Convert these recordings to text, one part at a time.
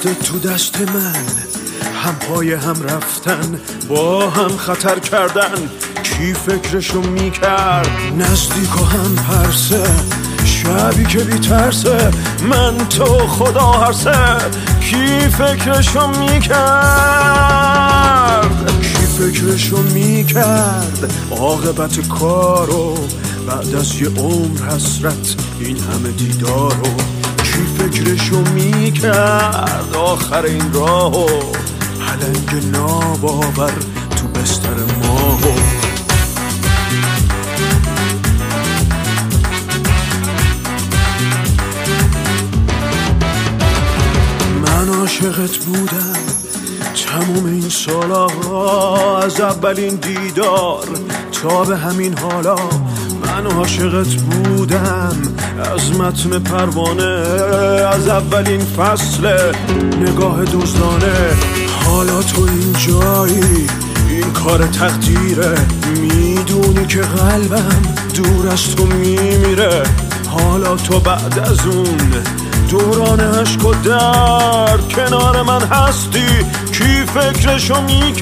تو دست من، هم پای هم رفتن، با هم خطر کردن. کی فکرشو میکرد نزدیک و هم پرسه، شبی که بی ترسه، من تو خدا هر سه. کی فکرشو میکرد، کی فکرشو میکرد عاقبت کارو، بعد از یه عمر حسرت این همه دیدارو. کی فکرشو میکرد آخر این راهو، پلنگ ناباور تو بستر ماهو. من عاشقت بودم تموم این سالا، از اولین دیدار تا به همین حالا. من عاشقت بودم از متن پروانه، از اولین فصل نگاه دزدانه. حالا تو این جایی، این کار تقدیره، میدونی که قلبم دور از تو میمیره. حالا تو بعد از اون دوران عشق و درد کنار من هستی. کی فکرشو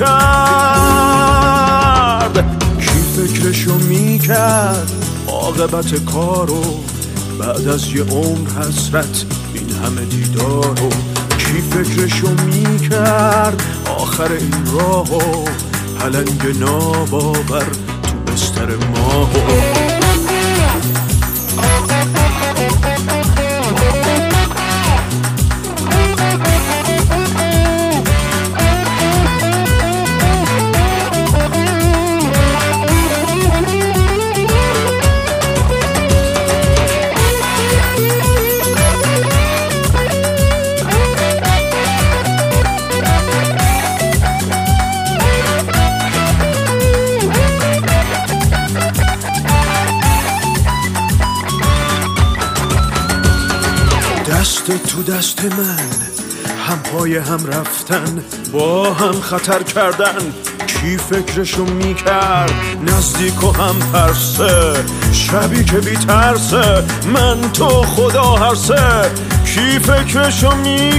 میکرد، کی فکرشو میکرد عاقبت کارو، بعد از یه عمر حسرت این همه دیدارو. کی فکرشو میکرد آخر این راهو، پلنگ ناباور تو بستر ماهو. دست تو دست من، هم پای هم رفتن، با هم خطر کردن. کی فکرشو میکرد نزدیک و هم پرسه، شبی که بی ترسه، من تو خدا هر سه. کی فکرشو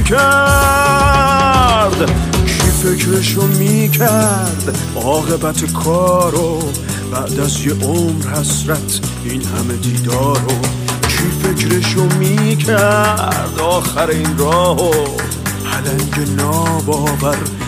میکرد، کی فکرشو میکرد عاقبت کارو، بعد از یه عمر حسرت این همه دیدارو. کی فکرشو میکرد آخر این راهو، پلنگ ناباور